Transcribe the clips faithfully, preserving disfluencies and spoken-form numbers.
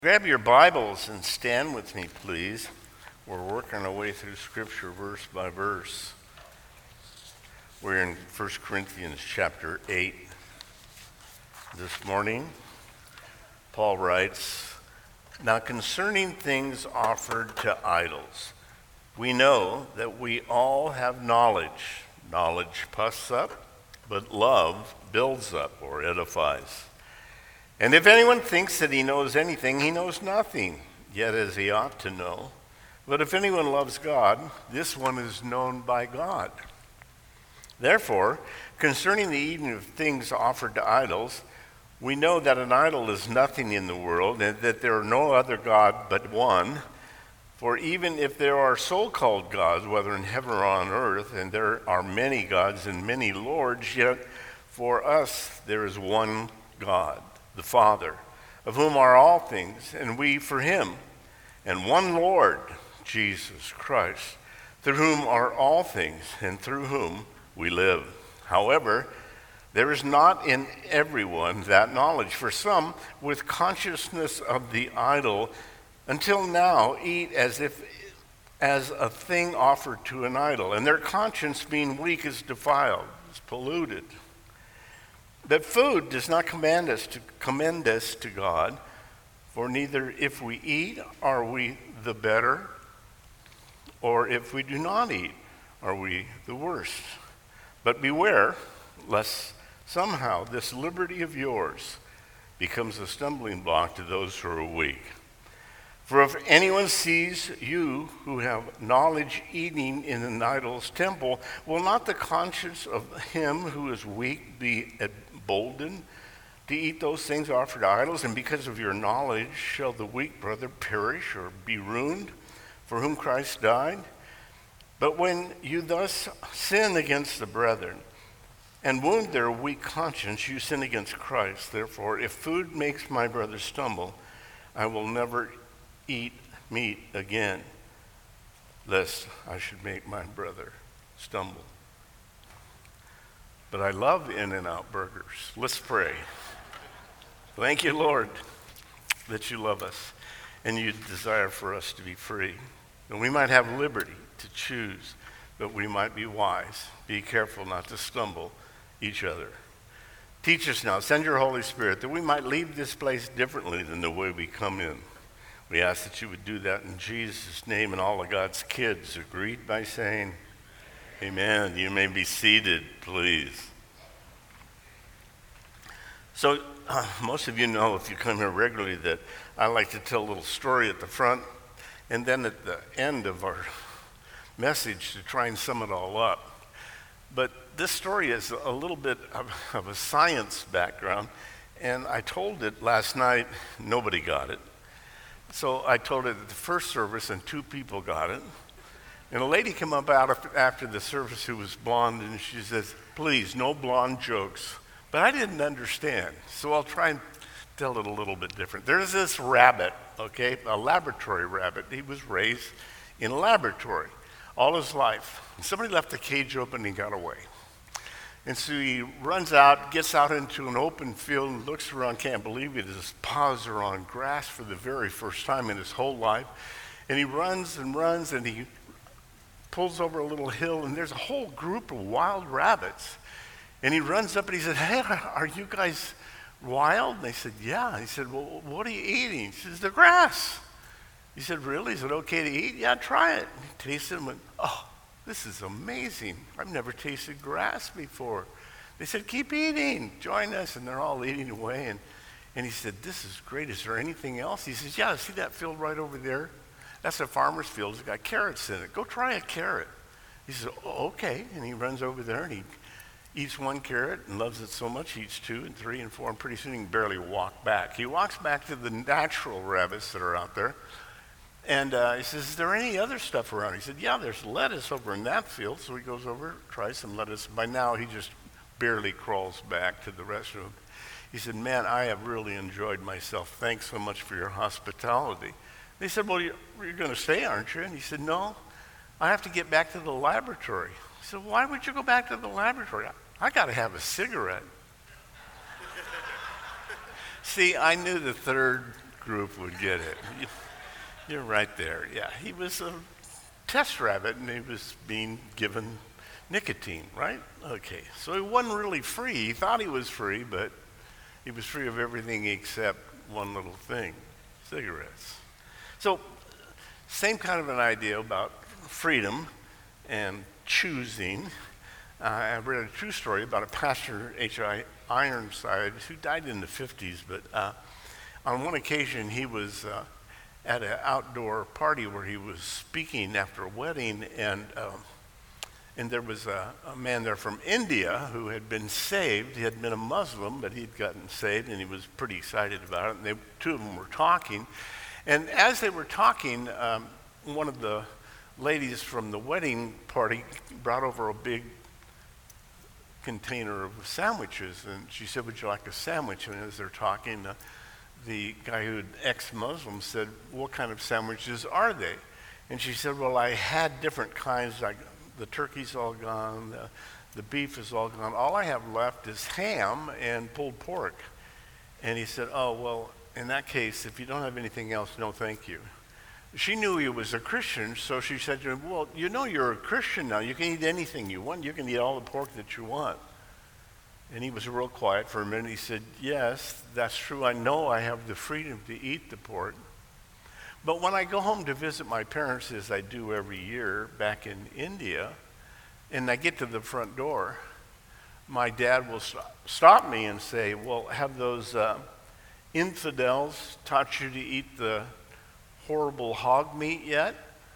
Grab your Bibles and stand with me, please. We're working our way through Scripture verse by verse. We're in First Corinthians chapter eight. This morning, Paul writes, "Now concerning things offered to idols, we know that we all have knowledge. Knowledge puffs up, but love builds up or edifies. And if anyone thinks that he knows anything, he knows nothing, yet as he ought to know. But if anyone loves God, this one is known by God. Therefore, concerning the eating of things offered to idols, we know that an idol is nothing in the world, and that there are no other God but one. For even if there are so-called gods, whether in heaven or on earth, and there are many gods and many lords, yet for us there is one God, the Father, of whom are all things, and we for him, and one Lord, Jesus Christ, through whom are all things, and through whom we live. However, there is not in everyone that knowledge. For some, with consciousness of the idol, until now eat as if as a thing offered to an idol, and their conscience being weak is defiled, is polluted. But food does not command us to commend us to God, for neither if we eat are we the better, or if we do not eat are we the worse. But beware, lest somehow this liberty of yours becomes a stumbling block to those who are weak. For if anyone sees you who have knowledge eating in an idol's temple, will not the conscience of him who is weak be emboldened to eat those things offered to idols? And because of your knowledge shall the weak brother perish or be ruined, for whom Christ died? But when you thus sin against the brethren and wound their weak conscience, you sin against Christ. Therefore, if food makes my brother stumble, I will never eat meat again, lest I should make my brother stumble. But I love In-N-Out burgers. Let's pray. Thank you, Lord, that you love us and you desire for us to be free. And we might have liberty to choose, but we might be wise. Be careful not to stumble each other. Teach us now. Send your Holy Spirit that we might leave this place differently than the way we come in. We ask that you would do that in Jesus' name, and all of God's kids agreed by saying, Amen. You may be seated, please. So, uh, most of you know, if you come here regularly, that I like to tell a little story at the front, and then at the end of our message to try and sum it all up. But this story is a little bit of, of a science background, and I told it last night. Nobody got it. So I told it at the first service, and two people got it. And a lady came up out of, after the service who was blonde, and she says, "Please, no blonde jokes." But I didn't understand, so I'll try and tell it a little bit different. There's this rabbit, okay, a laboratory rabbit. He was raised in a laboratory all his life. And somebody left the cage open and he got away. And so he runs out, gets out into an open field, and looks around, can't believe it. His paws are on grass for the very first time in his whole life. And he runs and runs, and he pulls over a little hill, and there's a whole group of wild rabbits. And he runs up and he said, "Hey, are you guys wild?" And they said, "Yeah." He said, "Well, what are you eating?" He says, "The grass." He said, "Really? Is it okay to eat?" "Yeah, try it." He tasted it and went, "Oh, this is amazing. I've never tasted grass before." They said, "Keep eating. Join us." And they're all eating away. And, and he said, "This is great. Is there anything else?" He says, "Yeah, see that field right over there? That's a farmer's field. It's got carrots in it. Go try a carrot." He says, "Oh, okay." And he runs over there and he eats one carrot and loves it so much, he eats two and three and four, and pretty soon he can barely walk back. He walks back to the natural rabbits that are out there. And uh, he says, "Is there any other stuff around?" He said, "Yeah, there's lettuce over in that field." So he goes over, tries some lettuce. By now, he just barely crawls back to the restroom. He said, "Man, I have really enjoyed myself. Thanks so much for your hospitality." They said, "Well, you're, you're going to stay, aren't you?" And he said, "No, I have to get back to the laboratory." He said, "Why would you go back to the laboratory?" "I, I got to have a cigarette." See, I knew the third group would get it. You're right there. Yeah, he was a test rabbit, and he was being given nicotine, right? Okay, so he wasn't really free. He thought he was free, but he was free of everything except one little thing, cigarettes. So, same kind of an idea about freedom and choosing. Uh, I read a true story about a pastor, H I Ironside, who died in the fifties, but uh, on one occasion he was uh, at an outdoor party where he was speaking after a wedding, and um, and there was a, a man there from India who had been saved. He had been a Muslim, but he'd gotten saved, and he was pretty excited about it. And they, two of them were talking, and as they were talking, um, one of the ladies from the wedding party brought over a big container of sandwiches, and she said, "Would you like a sandwich?" And as they're talking, uh, the guy who ex-Muslim said, "What kind of sandwiches are they?" And she said, "Well, I had different kinds. Like the turkey's all gone, the, the beef is all gone. All I have left is ham and pulled pork." And he said, "Oh, well, in that case, if you don't have anything else, no thank you." She knew he was a Christian, so she said to him, "Well, you know you're a Christian now. You can eat anything you want. You can eat all the pork that you want." And he was real quiet for a minute. He said, "Yes, that's true. I know I have the freedom to eat the pork. But when I go home to visit my parents, as I do every year back in India, and I get to the front door, my dad will st- stop me and say, 'Well, have those uh, infidels taught you to eat the horrible hog meat yet?'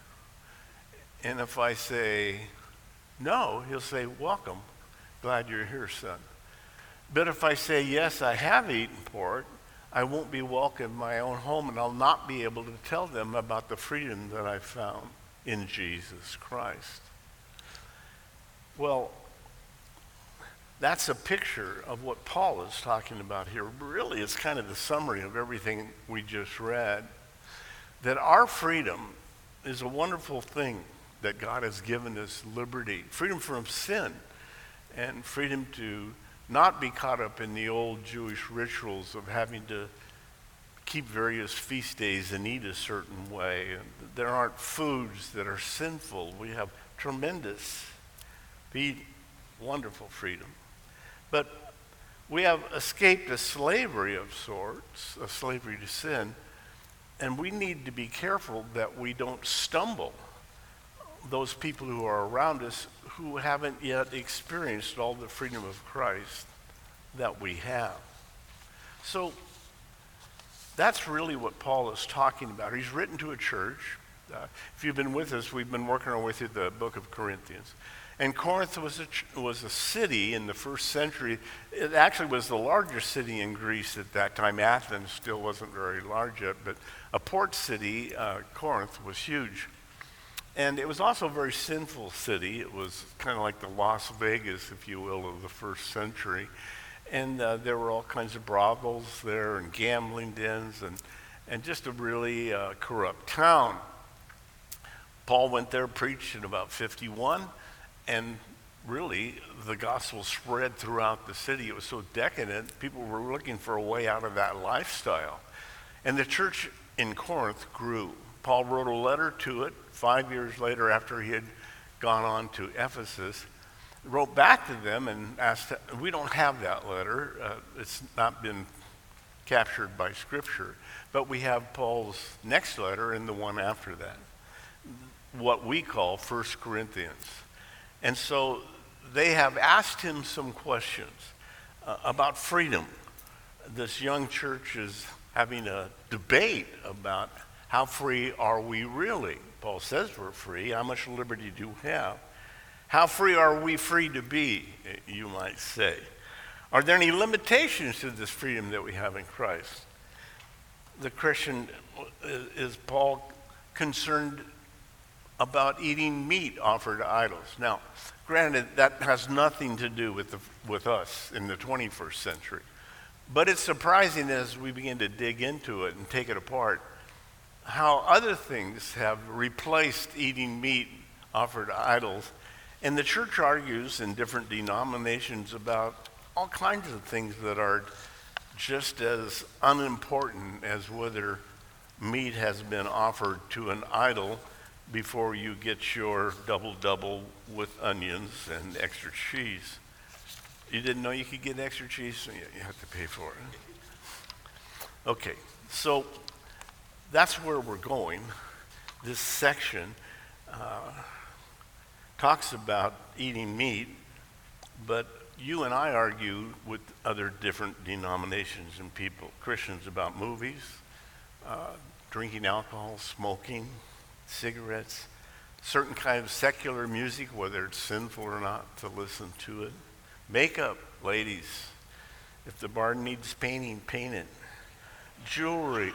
And if I say no, he'll say, 'Welcome. Glad you're here, son.' But if I say, 'Yes, I have eaten pork,' I won't be welcome in my own home, and I'll not be able to tell them about the freedom that I found in Jesus Christ." Well, that's a picture of what Paul is talking about here. Really, it's kind of the summary of everything we just read. That our freedom is a wonderful thing, that God has given us liberty, freedom from sin, and freedom to not be caught up in the old Jewish rituals of having to keep various feast days and eat a certain way. And there aren't foods that are sinful. We have tremendous, wonderful freedom. But we have escaped a slavery of sorts, a slavery to sin, and we need to be careful that we don't stumble those people who are around us who haven't yet experienced all the freedom of Christ that we have. So that's really what Paul is talking about. He's written to a church. Uh, if you've been with us, we've been working our way through the book of Corinthians. And Corinth was a, ch- was a city in the first century. It actually was the largest city in Greece at that time. Athens still wasn't very large yet, but a port city, uh, Corinth, was huge. And it was also a very sinful city. It was kind of like the Las Vegas, if you will, of the first century. And uh, there were all kinds of brothels there and gambling dens and, and just a really uh, corrupt town. Paul went there, preached in about fifty-one, and really the gospel spread throughout the city. It was so decadent, people were looking for a way out of that lifestyle. And the church in Corinth grew. Paul wrote a letter to it five years later after he had gone on to Ephesus, wrote back to them and asked, we don't have that letter. Uh, it's not been captured by Scripture, but we have Paul's next letter and the one after that, what we call First Corinthians. And so they have asked him some questions uh, about freedom. This young church is having a debate about how free are we really? Paul says we're free. How much liberty do we have? How free are we free to be, you might say? Are there any limitations to this freedom that we have in Christ? The Christian, is Paul concerned about eating meat offered to idols? Now, granted, that has nothing to do with the, with us in the twenty-first century. But it's surprising as we begin to dig into it and take it apart, how other things have replaced eating meat offered to idols. And the church argues in different denominations about all kinds of things that are just as unimportant as whether meat has been offered to an idol before you get your double-double with onions and extra cheese. You didn't know you could get extra cheese? So you have to pay for it. Okay, so that's where we're going. This section uh, talks about eating meat, but you and I argue with other different denominations and people, Christians, about movies, uh, drinking alcohol, smoking, cigarettes, certain kind of secular music, whether it's sinful or not to listen to it. Makeup, ladies. If the bar needs painting, paint it. Jewelry.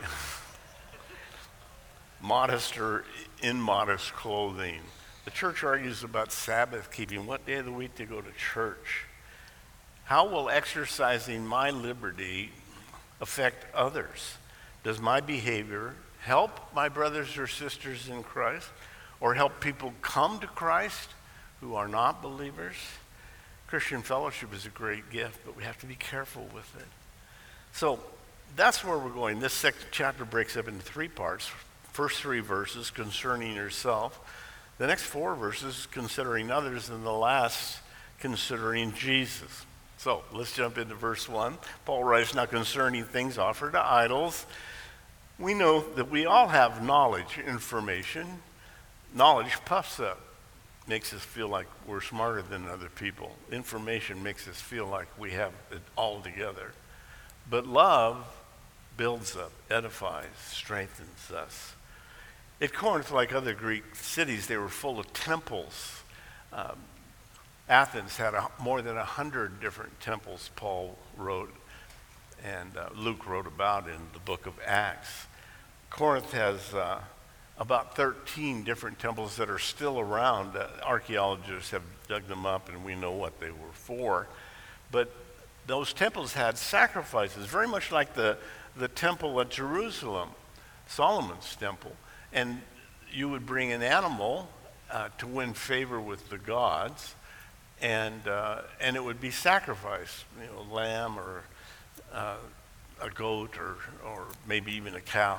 Modest or immodest clothing. The church argues about Sabbath keeping, what day of the week to go to church. How will exercising my liberty affect others? Does my behavior help my brothers or sisters in Christ, or help people come to Christ who are not believers? Christian fellowship is a great gift, but we have to be careful with it. So that's where we're going. This second chapter breaks up into three parts. First three verses concerning yourself, the next four verses considering others, and the last considering Jesus. So let's jump into verse one. Paul writes, now concerning things offered to idols, we know that we all have knowledge, information. Knowledge puffs up, makes us feel like we're smarter than other people. Information makes us feel like we have it all together. But love builds up, edifies, strengthens us. At Corinth, like other Greek cities, they were full of temples. Um, Athens had a, more than a hundred different temples, Paul wrote, and uh, Luke wrote about in the book of Acts. Corinth has uh, about thirteen different temples that are still around. Uh, archaeologists have dug them up, and we know what they were for. But those temples had sacrifices, very much like the, the temple at Jerusalem, Solomon's temple. And you would bring an animal uh, to win favor with the gods, and uh, and it would be sacrificed, you know, lamb or uh, a goat or or maybe even a cow.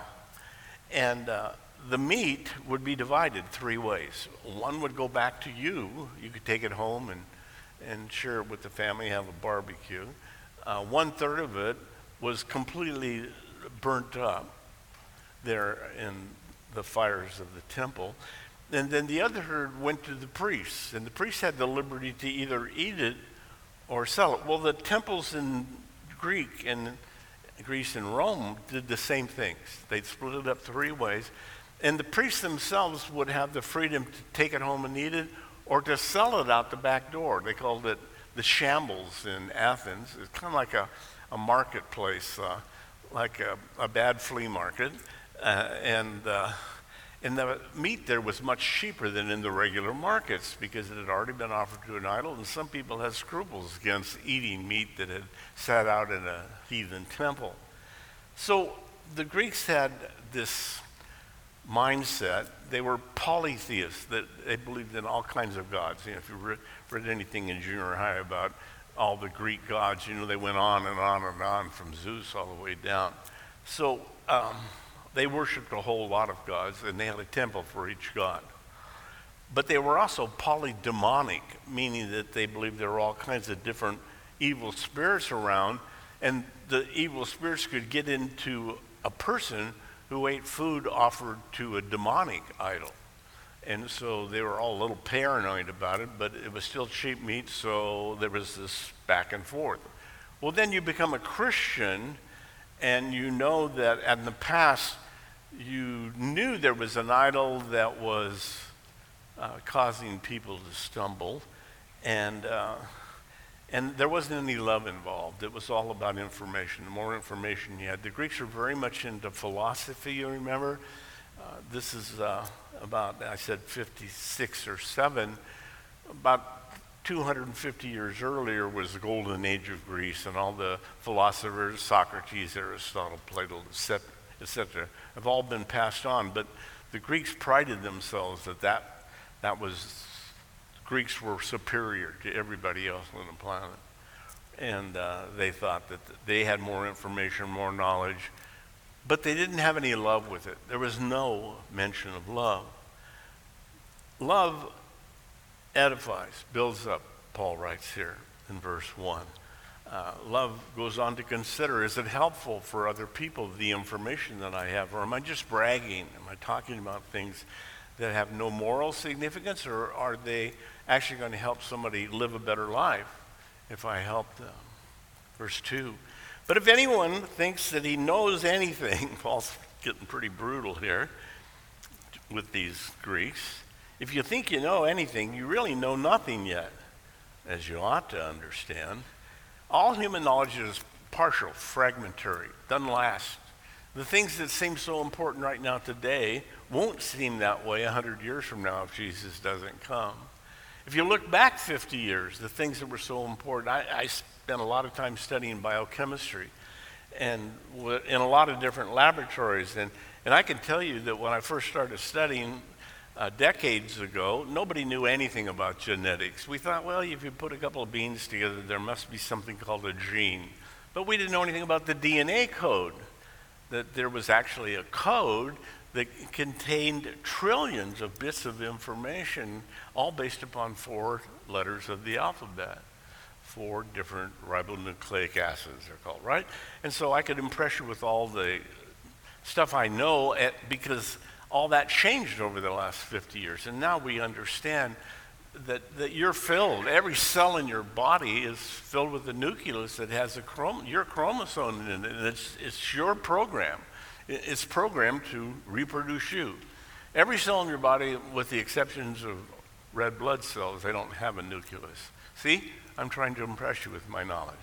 And uh, the meat would be divided three ways. One would go back to you. You could take it home and, and share it with the family, have a barbecue. Uh, one third of it was completely burnt up there in the fires of the temple. And then the other third went to the priests. And the priests had the liberty to either eat it or sell it. Well, the temples in Greek and Greece and Rome did the same things. They'd split it up three ways. And the priests themselves would have the freedom to take it home and eat it or to sell it out the back door. They called it the shambles in Athens. It's kind of like a, a marketplace, uh, like a, a bad flea market. Uh, and, uh, and the meat there was much cheaper than in the regular markets because it had already been offered to an idol, and some people had scruples against eating meat that had sat out in a heathen temple. So the Greeks had this mindset. They were polytheists, that they believed in all kinds of gods. You know, if you read, read anything in junior high about all the Greek gods, you know, they went on and on and on from Zeus all the way down. So um, they worshipped a whole lot of gods, and they had a temple for each god. But they were also polydemonic, meaning that they believed there were all kinds of different evil spirits around, and the evil spirits could get into a person who ate food offered to a demonic idol. And so they were all a little paranoid about it, but it was still cheap meat, so there was this back and forth. Well, then you become a Christian, and you know that in the past, you knew there was an idol that was uh, causing people to stumble, and uh, and there wasn't any love involved. It was all about information. The more information you had. The Greeks were very much into philosophy, you remember? Uh, this is uh, about, I said fifty-six or seven, about two hundred fifty years earlier was the golden age of Greece, and all the philosophers, Socrates, Aristotle, Plato, et cetera, have all been passed on. But the Greeks prided themselves that that, that was, Greeks were superior to everybody else on the planet. and uh, they thought that they had more information, more knowledge, but they didn't have any love with it. There was no mention of love. Love edifies, builds up, Paul writes here in verse one. Uh, love goes on to consider, is it helpful for other people, the information that I have, or am I just bragging? Am I talking about things that have no moral significance, or are they actually going to help somebody live a better life if I help them? Verse two, but if anyone thinks that he knows anything, Paul's getting pretty brutal here with these Greeks. If you think you know anything, you really know nothing yet, as you ought to understand. All human knowledge is partial, fragmentary, doesn't last. The things that seem so important right now today won't seem that way a hundred years from now if Jesus doesn't come. If you look back fifty years, the things that were so important, I, I spent a lot of time studying biochemistry and in a lot of different laboratories. And, and I can tell you that when I first started studying uh, decades ago, nobody knew anything about genetics. We thought, well, if you put a couple of beans together, there must be something called a gene. But we didn't know anything about the D N A code, that there was actually a code that contained trillions of bits of information, all based upon four letters of the alphabet. Four different ribonucleic acids, they're called, right? And so I could impress you with all the stuff I know at, because all that changed over the last fifty years. And now we understand that, that you're filled. Every cell in your body is filled with a nucleus that has a chrom- your chromosome in it, and it's, it's your program. It's programmed to reproduce you. Every cell in your body, with the exceptions of red blood cells, they don't have a nucleus. See, I'm trying to impress you with my knowledge.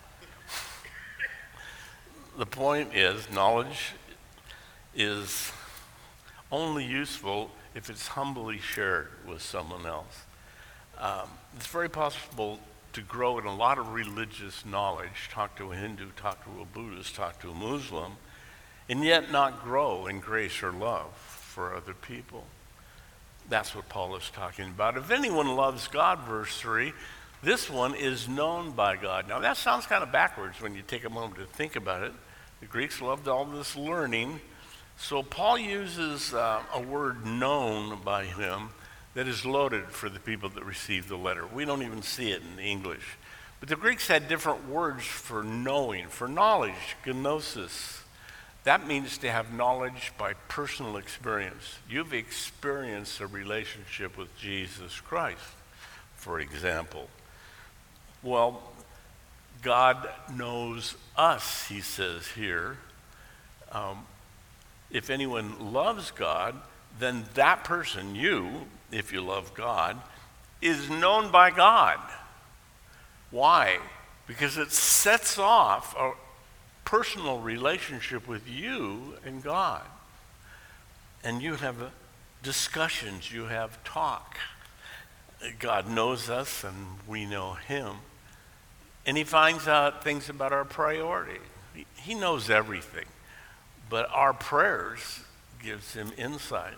The point is, knowledge is only useful if it's humbly shared with someone else. Um, it's very possible to grow in a lot of religious knowledge, talk to a Hindu, talk to a Buddhist, talk to a Muslim, and yet not grow in grace or love for other people. That's what Paul is talking about. If anyone loves God, verse three, this one is known by God. Now that sounds kind of backwards when you take a moment to think about it. The Greeks loved all this learning. So Paul uses uh, a word known by him that is loaded for the people that receive the letter. We don't even see it in English. But the Greeks had different words for knowing, for knowledge, gnosis. That means to have knowledge by personal experience. You've experienced a relationship with Jesus Christ, for example. Well, God knows us, he says here. Um, if anyone loves God, then that person, you, if you love God, is known by God. Why? Because it sets off a personal relationship with you and God. And you have discussions, you have talk. God knows us and we know him. And he finds out things about our priority. He, he knows everything. But our prayers gives him insight.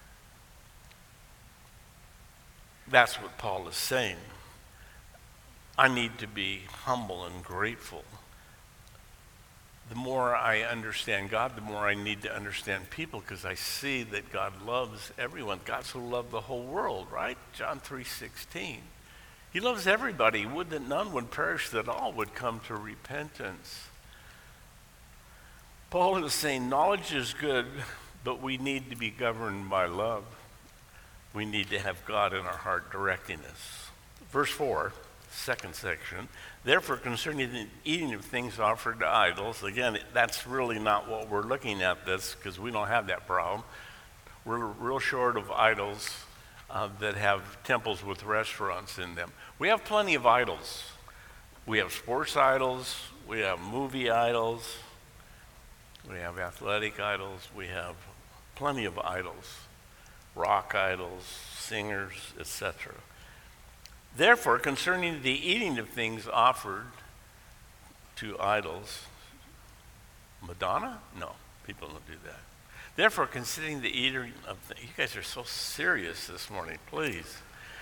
That's what Paul is saying. I need to be humble and grateful. The more I understand God, the more I need to understand people, because I see that God loves everyone. God so loved the whole world, right? John three sixteen. He loves everybody. Would that none would perish, that all would come to repentance. Paul is saying knowledge is good, but we need to be governed by love. We need to have God in our heart directing us. Verse four, second section. Therefore, concerning the eating of things offered to idols, again, that's really not what we're looking at this, because we don't have that problem. We're real short of idols uh, that have temples with restaurants in them. We have plenty of idols. We have sports idols, we have movie idols, we have athletic idols, we have plenty of idols, rock idols, singers, et cetera. Therefore, concerning the eating of things offered to idols, Madonna? No, people don't do that. Therefore, considering the eating of things, you guys are so serious this morning, please.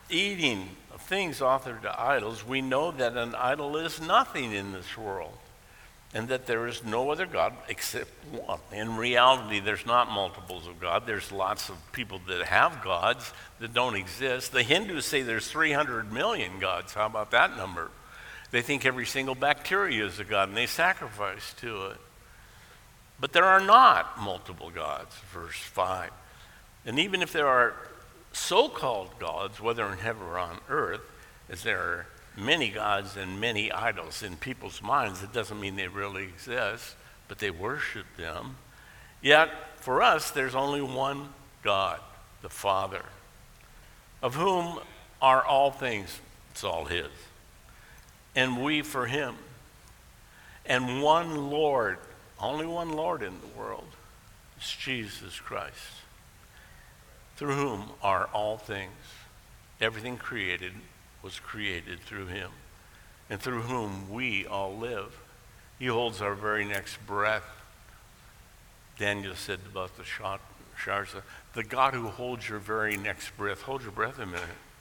eating of things offered to idols, we know that an idol is nothing in this world, and that there is no other God except one. In reality, there's not multiples of God. There's lots of people that have gods that don't exist. The Hindus say there's three hundred million gods. How about that number? They think every single bacteria is a god, and they sacrifice to it. But there are not multiple gods, verse five. And even if there are so-called gods, whether in heaven or on earth, as there are many gods and many idols in people's minds, it doesn't mean they really exist, but they worship them. Yet, for us, there's only one God, the Father, of whom are all things. It's all His. And we for Him. And one Lord, only one Lord in the world, is Jesus Christ, through whom are all things. Everything created was created through Him, and through whom we all live. He holds our very next breath. Daniel said about the Sharza, the God who holds your very next breath. Hold your breath a minute.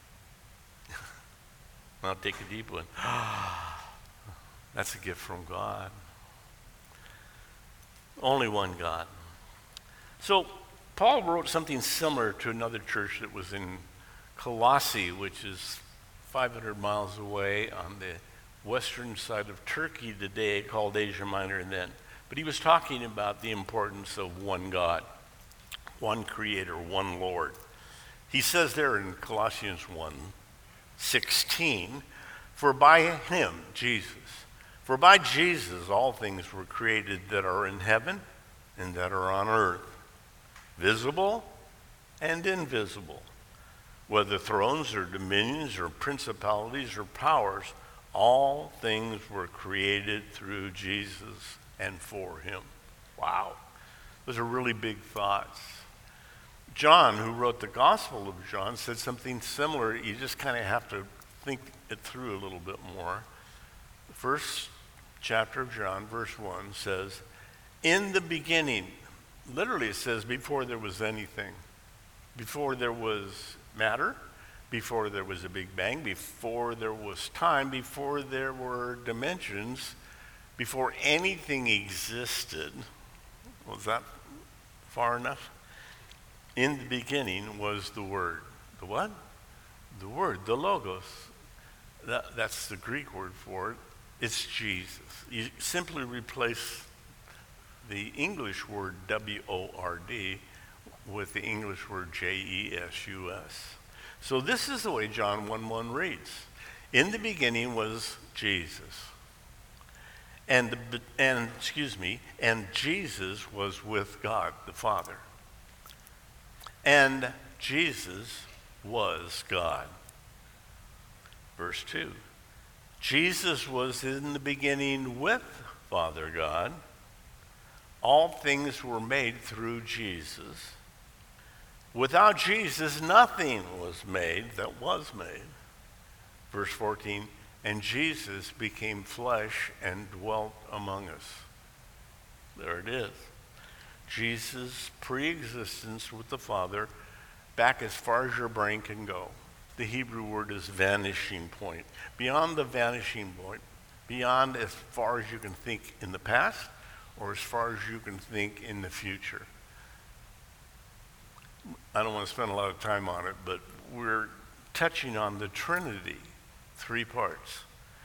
Now take a deep one. That's a gift from God. Only one God. So Paul wrote something similar to another church that was in Colossae, which is five hundred miles away on the western side of Turkey today, called Asia Minor then. But he was talking about the importance of one God, one Creator, one Lord. He says there in Colossians one sixteen, for by Him, Jesus, for by Jesus all things were created that are in heaven and that are on earth, visible and invisible, whether thrones or dominions or principalities or powers, all things were created through Jesus and for Him. Wow. Those are really big thoughts. John, who wrote the Gospel of John, said something similar. You just kind of have to think it through a little bit more. The first chapter of John, verse one, says, in the beginning, literally it says before there was anything, before there was matter, before there was a Big Bang, before there was time, before there were dimensions, before anything existed. Was that far enough? In the beginning was the Word. The what? The Word, the Logos. That, that's the Greek word for it. It's Jesus. You simply replace the English word W O R D with the English word J E S U S. So this is the way John one one reads. In the beginning was Jesus. And, the, and excuse me, and Jesus was with God the Father. And Jesus was God. Verse two. Jesus was in the beginning with Father God. All things were made through Jesus. Without Jesus, nothing was made that was made. Verse fourteen, and Jesus became flesh and dwelt among us. There it is. Jesus' pre-existence with the Father, back as far as your brain can go. The Hebrew word is vanishing point. Beyond the vanishing point, beyond as far as you can think in the past, or as far as you can think in the future. I don't want to spend a lot of time on it, but we're touching on the Trinity, three parts.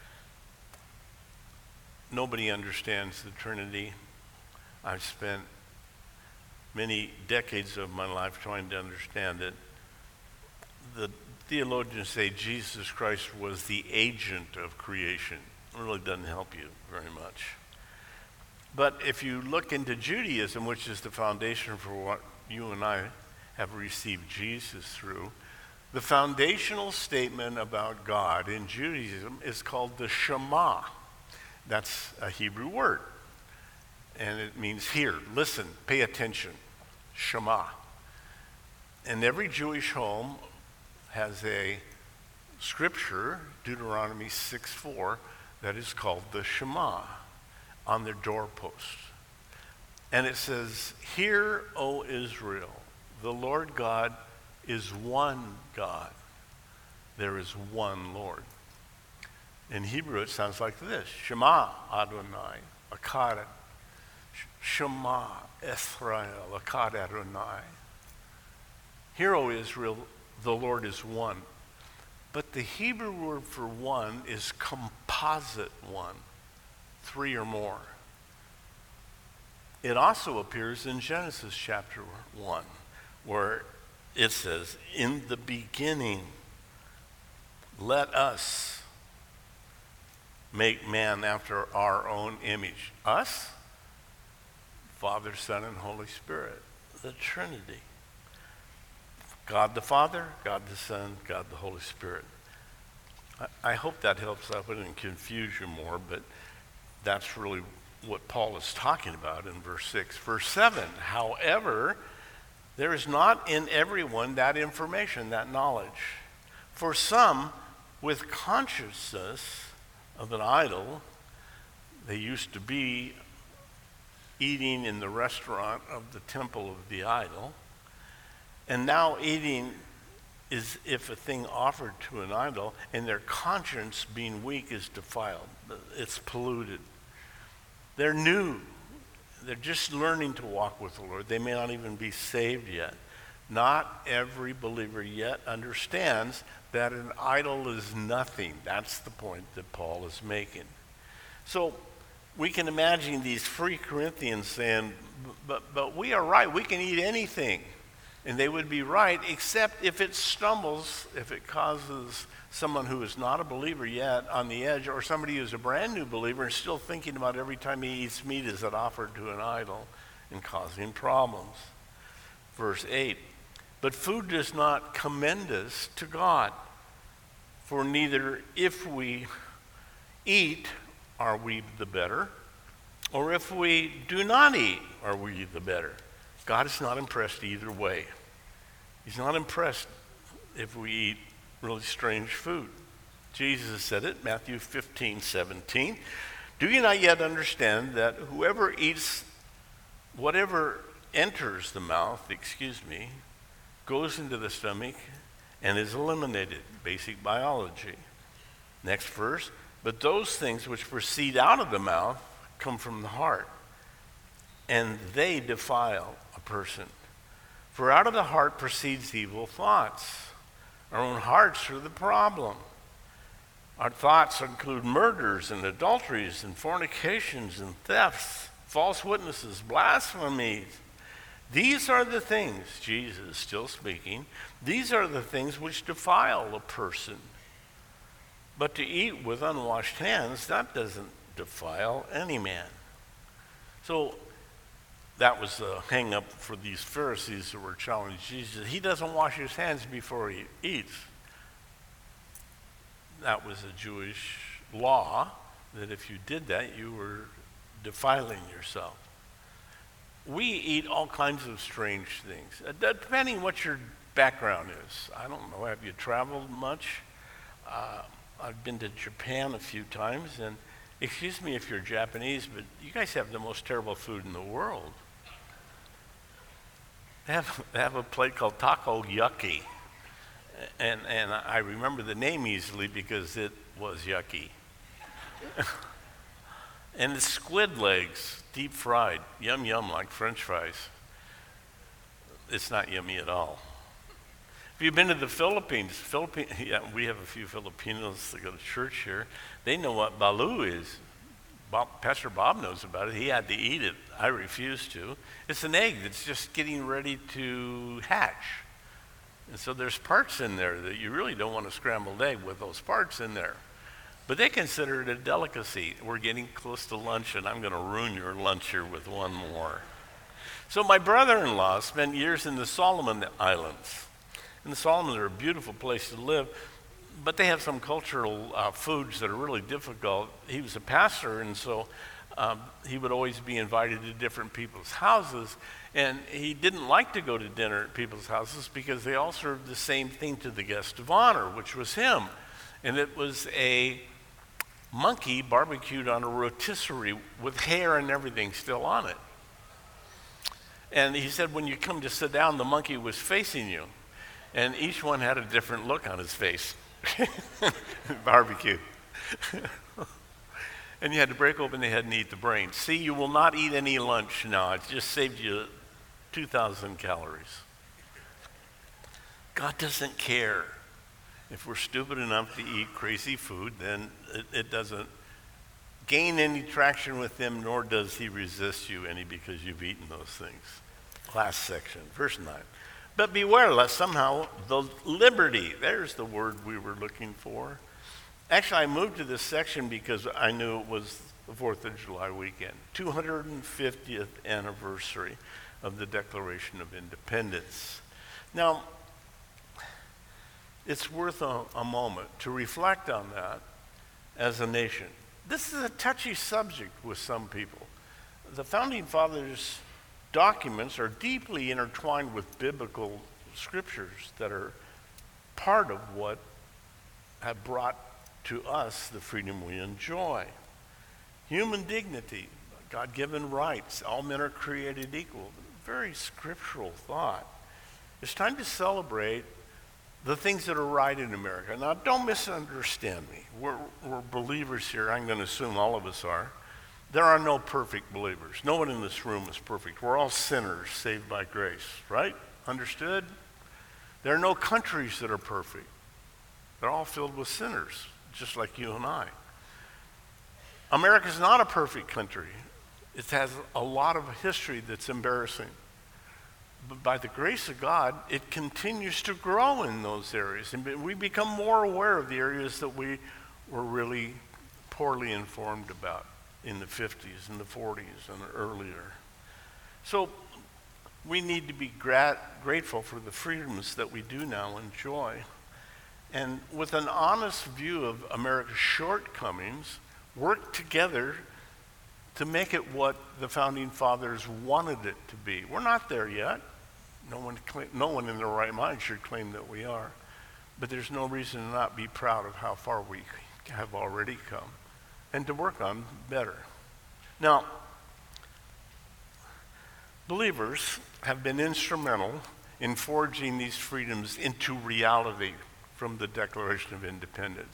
Nobody understands the Trinity. I've spent many decades of my life trying to understand it. The theologians say Jesus Christ was the agent of creation. It really doesn't help you very much. But if you look into Judaism, which is the foundation for what you and I have received Jesus through, the foundational statement about God in Judaism is called the Shema. That's a Hebrew word. And it means hear, listen, pay attention. Shema. And every Jewish home has a scripture, Deuteronomy six four, that is called the Shema on their doorpost. And it says, hear, O Israel, the Lord God is one God. there is one Lord. In Hebrew, it sounds like this: Shema Adonai, Echad. Shema Israel, Echad Adonai. Hear, O Israel, the Lord is one. But the Hebrew word for one is composite one, three or more. It also appears in Genesis chapter one, where it says, in the beginning, let us make man after our own image. Us? Father, Son, and Holy Spirit, the Trinity. God the Father, God the Son, God the Holy Spirit. I, I hope that helps. I wouldn't confuse you more, but that's really what Paul is talking about in verse six. Verse seven, however, there is not in everyone that information, that knowledge. For some, with consciousness of an idol, they used to be eating in the restaurant of the temple of the idol, and now eating is if a thing offered to an idol, and their conscience being weak is defiled. It's polluted. They're new. They're just learning to walk with the Lord. They may not even be saved yet. Not every believer yet understands that an idol is nothing. That's the point that Paul is making. So we can imagine these free Corinthians saying, but, but we are right, we can eat anything. And they would be right, except if it stumbles, if it causes someone who is not a believer yet on the edge, or somebody who's a brand new believer and still thinking about every time he eats meat, is it offered to an idol, and causing problems. Verse eight, but food does not commend us to God, for neither if we eat are we the better, or if we do not eat are we the better. God is not impressed either way. He's not impressed if we eat really strange food. Jesus said it, Matthew fifteen seventeen. Do you not yet understand that whoever eats whatever enters the mouth, excuse me, goes into the stomach and is eliminated? Basic biology. Next verse. But those things which proceed out of the mouth come from the heart, and they defile a person. For out of the heart proceeds evil thoughts. Our own hearts are the problem. Our thoughts include murders and adulteries and fornications and thefts, false witnesses, blasphemies. These are the things, Jesus is still speaking, these are the things which defile a person. But to eat with unwashed hands, that doesn't defile any man. So that was the hang up for these Pharisees who were challenging Jesus. He doesn't wash his hands before he eats. That was a Jewish law, that if you did that, you were defiling yourself. We eat all kinds of strange things, uh, depending what your background is. I don't know, have you traveled much? Uh, I've been to Japan a few times, and excuse me if you're Japanese, but you guys have the most terrible food in the world. They have, they have a plate called takoyaki, and, and I remember the name easily because it was yucky. And it's squid legs, deep fried, yum yum like French fries. It's not yummy at all. If you've been to the Philippines, Philippine, yeah, we have a few Filipinos that go to church here. They know what balu is. Bob, Pastor Bob knows about it. He had to eat it. I refused to. It's an egg that's just getting ready to hatch. And so there's parts in there that you really don't want a scrambled egg with those parts in there. But they consider it a delicacy. We're getting close to lunch, and I'm going to ruin your lunch here with one more. So my brother-in-law spent years in the Solomon Islands. And the Solomons are a beautiful place to live, but they have some cultural uh, foods that are really difficult. He was a pastor, and so um, he would always be invited to different people's houses, and he didn't like to go to dinner at people's houses because they all served the same thing to the guest of honor, which was him. And it was a monkey barbecued on a rotisserie with hair and everything still on it. And he said when you come to sit down, the monkey was facing you. And each one had a different look on his face. Barbecue. And you had to break open the head and eat the brain. See, you will not eat any lunch now. It just saved you two thousand calories. God doesn't care. If we're stupid enough to eat crazy food, then it, it doesn't gain any traction with him, nor does he resist you any because you've eaten those things. Last section, verse nine. But beware lest somehow the liberty, there's the word we were looking for. Actually, I moved to this section because I knew it was the fourth of July weekend, two hundred fiftieth anniversary of the Declaration of Independence. Now, it's worth a, a moment to reflect on that as a nation. This is a touchy subject with some people. The Founding Fathers' documents are deeply intertwined with biblical scriptures that are part of what have brought to us the freedom we enjoy. Human dignity, God-given rights, all men are created equal. Very scriptural thought. It's time to celebrate the things that are right in America. Now, don't misunderstand me. We're, we're believers here. I'm going to assume all of us are. There are no perfect believers. No one in this room is perfect. We're all sinners saved by grace, right? Understood? There are no countries that are perfect. They're all filled with sinners, just like you and I. America's not a perfect country. It has a lot of history that's embarrassing. But by the grace of God, it continues to grow in those areas. And we become more aware of the areas that we were really poorly informed about in the fifties and the forties and earlier. So we need to be grat- grateful for the freedoms that we do now enjoy. And with an honest view of America's shortcomings, work together to make it what the Founding Fathers wanted it to be. We're not there yet. No one, no one in their right mind should claim that we are. But there's no reason to not be proud of how far we have already come and to work on better. Now, believers have been instrumental in forging these freedoms into reality from the Declaration of Independence.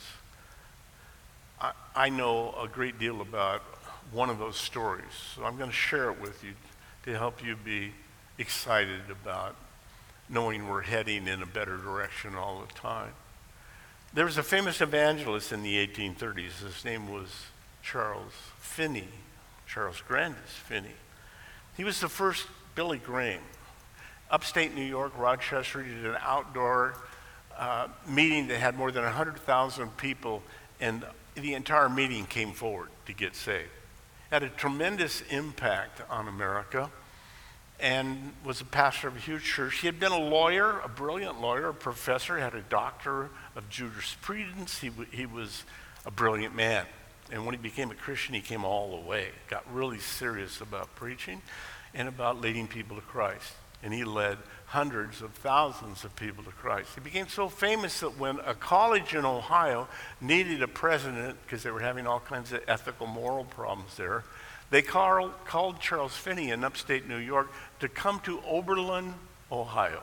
I, I know a great deal about one of those stories, so I'm going to share it with you to help you be excited about knowing we're heading in a better direction all the time. There was a famous evangelist in the eighteen thirties. His name was Charles Finney, Charles Grandis Finney. He was the first Billy Graham. Upstate New York, Rochester, he did an outdoor uh, meeting that had more than one hundred thousand people, and the entire meeting came forward to get saved. Had a tremendous impact on America and was a pastor of a huge church. He had been a lawyer, a brilliant lawyer, a professor, had a doctor of jurisprudence. He, w- he was a brilliant man. And when he became a Christian, he came all the way, got really serious about preaching and about leading people to Christ. And he led hundreds of thousands of people to Christ. He became so famous that when a college in Ohio needed a president, because they were having all kinds of ethical, moral problems there, they call, called Charles Finney in upstate New York to come to Oberlin, Ohio,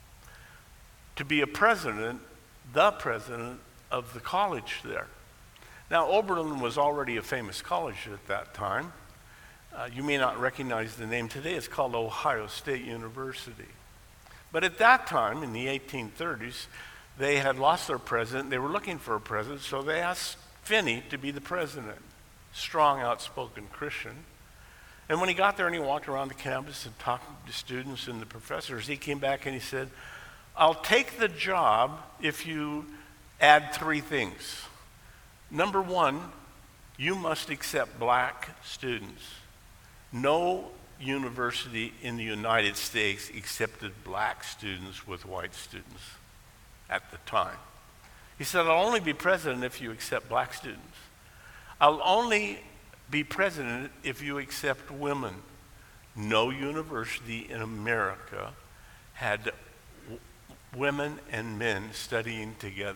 to be a president, the president of the college there. Now, Oberlin was already a famous college at that time. Uh, you may not recognize the name today. It's called Ohio State University. But at that time, in the eighteen thirties, they had lost their president. They were looking for a president, so they asked Finney to be the president. Strong, outspoken Christian. And when he got there and he walked around the campus and talked to students and the professors, he came back and he said, I'll take the job if you add three things. Number one, you must accept black students. No university in the United States accepted black students with white students at the time. He said, I'll only be president if you accept black students. I'll only be president if you accept women. No university in America had w- women and men studying together.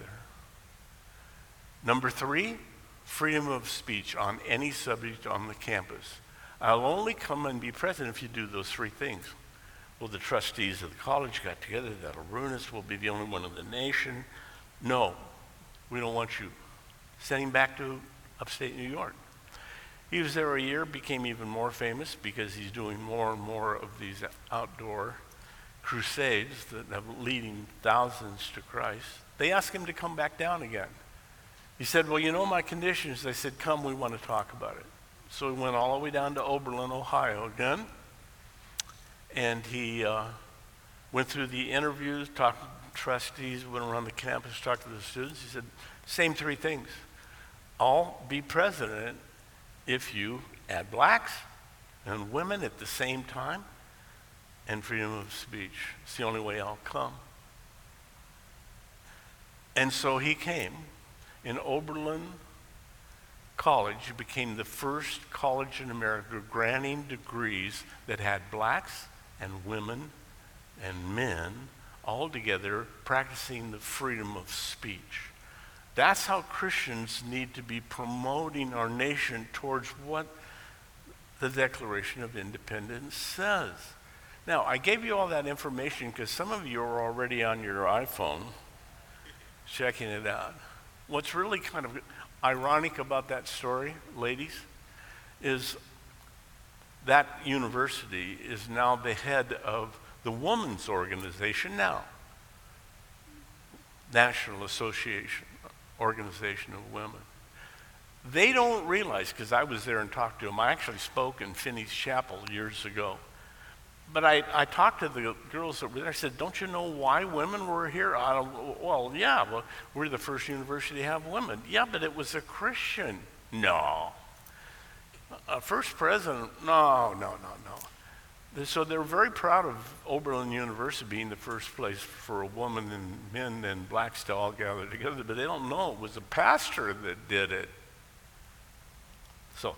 Number three, freedom of speech on any subject on the campus. I'll only come and be president if you do those three things. Well, the trustees of the college got together. That'll ruin us. We'll be the only one in the nation. No. We don't want you. Send him back to upstate New York. He was there a year, became even more famous because he's doing more and more of these outdoor crusades that have leading thousands to Christ. They asked him to come back down again. He said, well, you know my conditions. They said, come, we want to talk about it. So he went all the way down to Oberlin, Ohio again, and he uh, went through the interviews, talked to trustees, went around the campus, talked to the students. He said, same three things. I'll be president if you add blacks and women at the same time and freedom of speech. It's the only way I'll come. And so he came. In Oberlin College, it became the first college in America granting degrees that had blacks and women and men all together practicing the freedom of speech. That's how Christians need to be promoting our nation towards what the Declaration of Independence says. Now, I gave you all that information because some of you are already on your iPhone checking it out. What's really kind of ironic about that story, ladies, is that university is now the head of the women's organization now, National Association, Organization of Women. They don't realize, because I was there and talked to them, I actually spoke in Finney's Chapel years ago. But I, I talked to the girls that were there. I said, don't you know why women were here? I don't, well, yeah, well, we're the first university to have women. Yeah, but it was a Christian. No. A first president? No, no, no, no. So they're very proud of Oberlin University being the first place for a woman and men and blacks to all gather together, but they don't know it was a pastor that did it. So,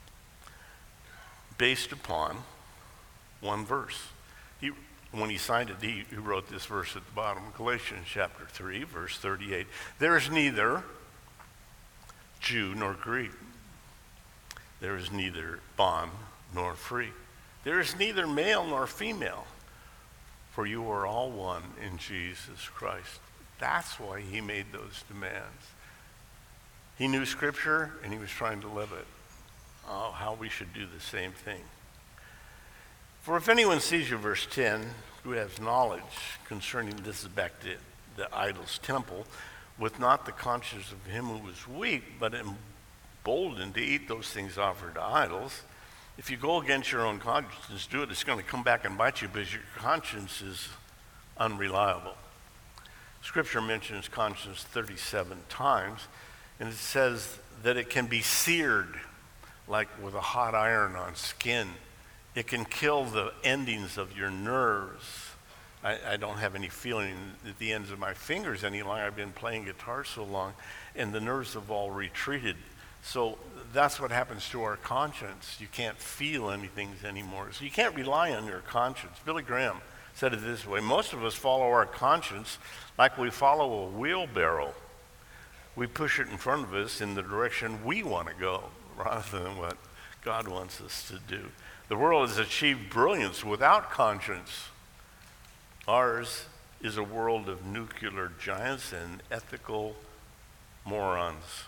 based upon one verse. He, when he signed it, he, he wrote this verse at the bottom, Galatians chapter three, verse thirty-eight. There is neither Jew nor Greek. There is neither bond nor free. There is neither male nor female, for you are all one in Jesus Christ. That's why he made those demands. He knew Scripture, and he was trying to live it. Oh, how we should do the same thing. For if anyone sees you, verse ten, who has knowledge concerning, this is back to the idol's temple, with not the conscience of him who was weak, but emboldened to eat those things offered to idols, if you go against your own conscience, do it, it's going to come back and bite you because your conscience is unreliable. Scripture mentions conscience thirty-seven times, and it says that it can be seared like with a hot iron on skin. It can kill the endings of your nerves. I, I don't have any feeling at the ends of my fingers any longer. I've been playing guitar so long, and the nerves have all retreated. So that's what happens to our conscience. You can't feel anything anymore. So you can't rely on your conscience. Billy Graham said it this way: most of us follow our conscience like we follow a wheelbarrow. We push it in front of us in the direction we want to go rather than what God wants us to do. The world has achieved brilliance without conscience. Ours is a world of nuclear giants and ethical morons.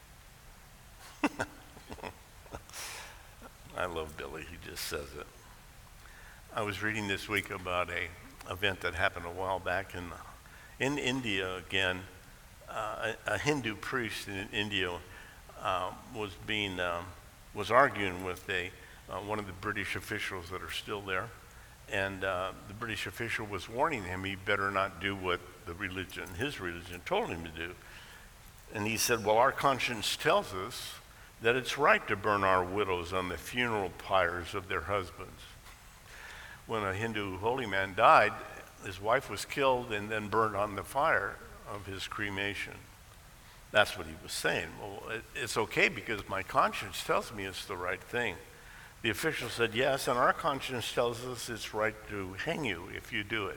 I love Billy, he just says it. I was reading this week about a event that happened a while back in, in India again. Uh, a, a Hindu priest in India uh, was being, um, was arguing with a Uh, one of the British officials that are still there, and uh, the British official was warning him he better not do what the religion, his religion, told him to do. And he said, well, our conscience tells us that it's right to burn our widows on the funeral pyres of their husbands. When a Hindu holy man died, his wife was killed and then burned on the fire of his cremation. That's what he was saying. Well, it, it's okay because my conscience tells me it's the right thing. The official said, yes, and our conscience tells us it's right to hang you if you do it.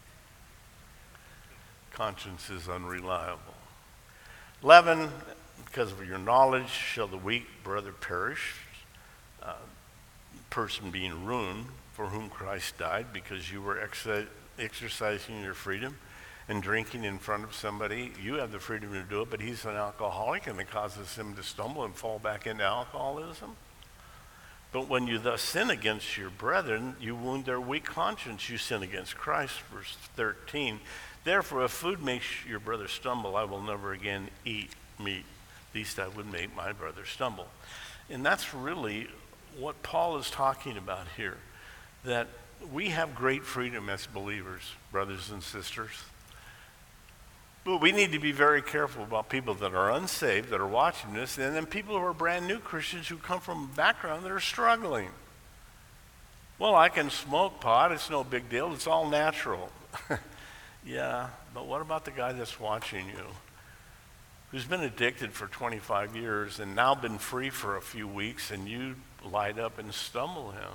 Conscience is unreliable. eleven, because of your knowledge shall the weak brother perish, uh, person being ruined, for whom Christ died, because you were ex- exercising your freedom. and drinking in front of somebody, you have the freedom to do it, but he's an alcoholic and it causes him to stumble and fall back into alcoholism. But when you thus sin against your brethren, you wound their weak conscience. You sin against Christ, verse thirteen. Therefore, if food makes your brother stumble, I will never again eat meat, lest I would make my brother stumble. And that's really what Paul is talking about here, that we have great freedom as believers, brothers and sisters. But we need to be very careful about people that are unsaved, that are watching this, and then people who are brand new Christians who come from a background that are struggling. Well, I can smoke pot, it's no big deal, it's all natural. Yeah, but what about the guy that's watching you, who's been addicted for twenty-five years and now been free for a few weeks, and you light up and stumble him?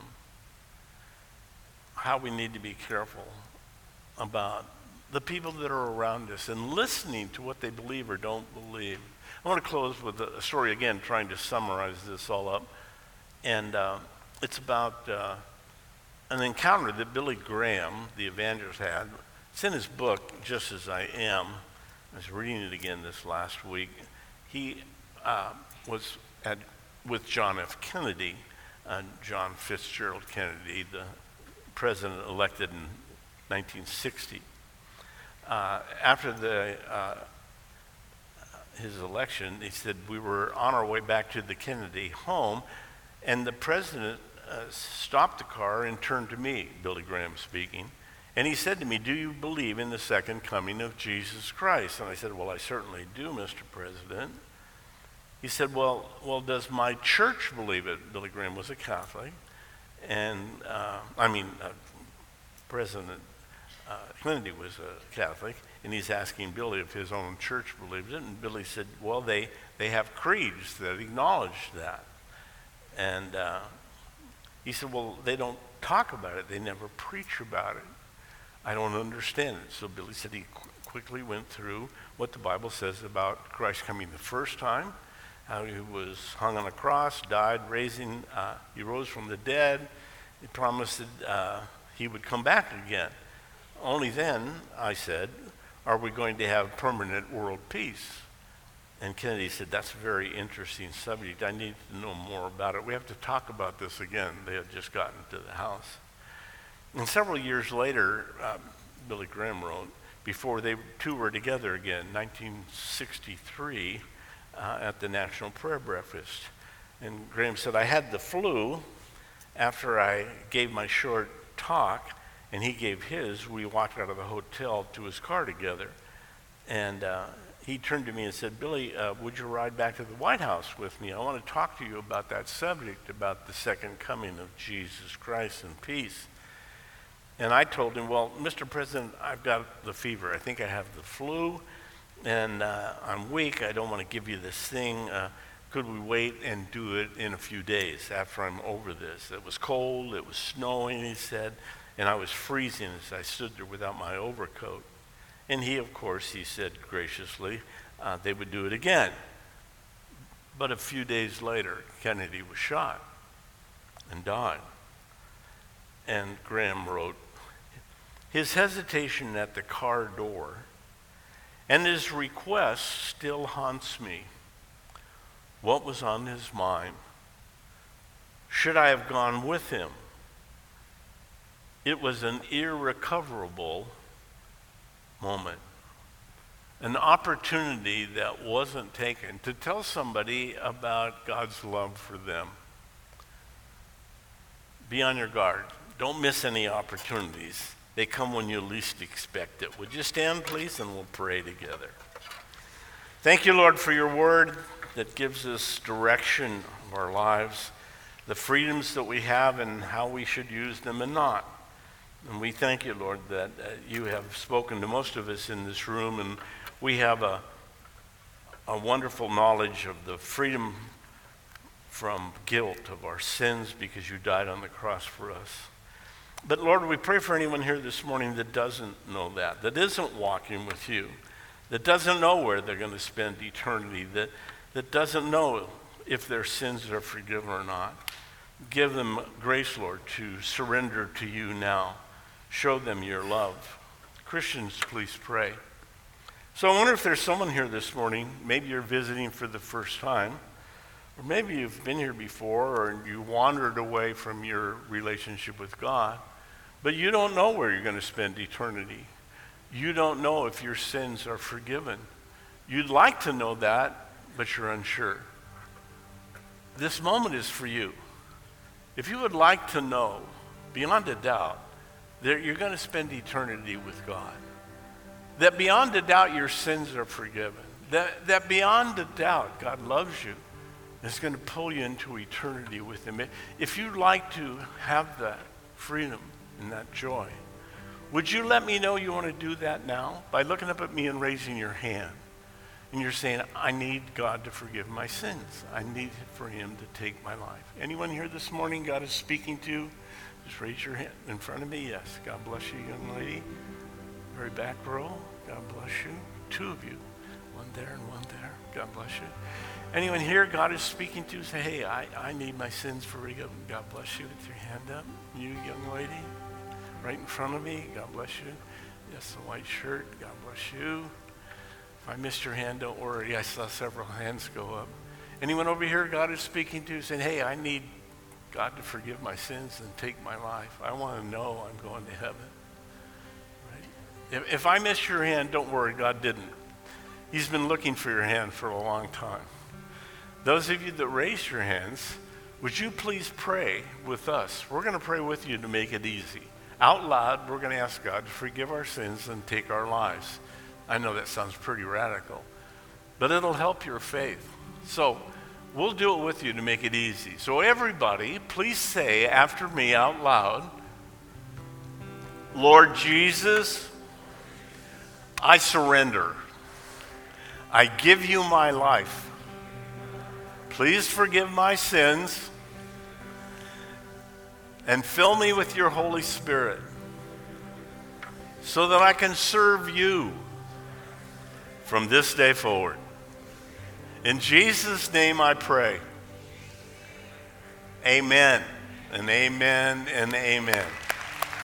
How we need to be careful about the people that are around us and listening to what they believe or don't believe. I want to close with a story again, trying to summarize this all up. And uh, it's about uh, an encounter that Billy Graham, the evangelist, had. It's in his book, Just As I Am. I was reading it again this last week. He uh, was at, with John F. Kennedy, uh, John Fitzgerald Kennedy, the president elected in nineteen sixty. Uh, after the, uh, his election, he said, we were on our way back to the Kennedy home, and the president uh, stopped the car and turned to me, Billy Graham speaking, and he said to me, do you believe in the second coming of Jesus Christ? And I said, well, I certainly do, Mister President. He said, well, well, does my church believe it? Billy Graham was a Catholic, and, uh, I mean, uh, President Uh, Kennedy was a Catholic, and he's asking Billy if his own church believes it, and Billy said, well, they, they have creeds that acknowledge that. And uh, he said, well, they don't talk about it. They never preach about it. I don't understand it. So Billy said he qu- quickly went through what the Bible says about Christ coming the first time, how he was hung on a cross, died, raising, uh, he rose from the dead. He promised that uh, he would come back again. Only then, I said, are we going to have permanent world peace? And Kennedy said, that's a very interesting subject. I need to know more about it. We have to talk about this again. They had just gotten to the house. And several years later, um, Billy Graham wrote, before they two were together again, nineteen sixty-three, uh, at the National Prayer Breakfast. And Graham said, I had the flu after I gave my short talk, and he gave his. We walked out of the hotel to his car together. And uh, he turned to me and said, Billy, uh, would you ride back to the White House with me? I want to talk to you about that subject, about the second coming of Jesus Christ and peace. And I told him, well, Mister President, I've got the fever. I think I have the flu, and uh, I'm weak. I don't want to give you this thing. Uh, could we wait and do it in a few days after I'm over this? It was cold. It was snowing, he said. And I was freezing as I stood there without my overcoat. And he, of course, he said graciously, uh, they would do it again. But a few days later, Kennedy was shot and died. And Graham wrote, his hesitation at the car door and his request still haunts me. What was on his mind? Should I have gone with him? It was an irrecoverable moment, an opportunity that wasn't taken to tell somebody about God's love for them. Be on your guard. Don't miss any opportunities. They come when you least expect it. Would you stand, please, and we'll pray together. Thank you, Lord, for your word that gives us direction of our lives, the freedoms that we have and how we should use them and not. And we thank you, Lord, that uh, you have spoken to most of us in this room, and we have a, a wonderful knowledge of the freedom from guilt of our sins because you died on the cross for us. But Lord, we pray for anyone here this morning that doesn't know that, that isn't walking with you, that doesn't know where they're going to spend eternity, that, that doesn't know if their sins are forgiven or not. Give them grace, Lord, to surrender to you now. Show them your love. Christians, please pray. So I wonder if there's someone here this morning, maybe you're visiting for the first time, or maybe you've been here before, or you wandered away from your relationship with God, but you don't know where you're going to spend eternity. You don't know if your sins are forgiven. You'd like to know that, but you're unsure. This moment is for you. If you would like to know, beyond a doubt, that you're going to spend eternity with God, that beyond a doubt your sins are forgiven, that, that beyond a doubt God loves you, and is going to pull you into eternity with him. If you'd like to have that freedom and that joy, would you let me know you want to do that now by looking up at me and raising your hand? And you're saying, I need God to forgive my sins. I need for him to take my life. Anyone here this morning God is speaking to? Just raise your hand in front of me. Yes. God bless you, young lady. Very back row. God bless you. Two of you. One there and one there. God bless you. Anyone here God is speaking to? Say, hey, I, I need my sins forgiven. God bless you with your hand up. You, young lady, right in front of me. God bless you. Yes, the white shirt. God bless you. If I missed your hand, don't worry. I saw several hands go up. Anyone over here God is speaking to, saying, hey, I need God to forgive my sins and take my life. I want to know I'm going to heaven. Right? If, if I missed your hand, don't worry. God didn't. He's been looking for your hand for a long time. Those of you that raised your hands, would you please pray with us? We're going to pray with you to make it easy. Out loud, we're going to ask God to forgive our sins and take our lives. I know that sounds pretty radical, but it'll help your faith. So we'll do it with you to make it easy. So everybody, please say after me out loud, Lord Jesus, I surrender. I give you my life. Please forgive my sins and fill me with your Holy Spirit so that I can serve you from this day forward. In Jesus' name I pray. Amen and amen and amen.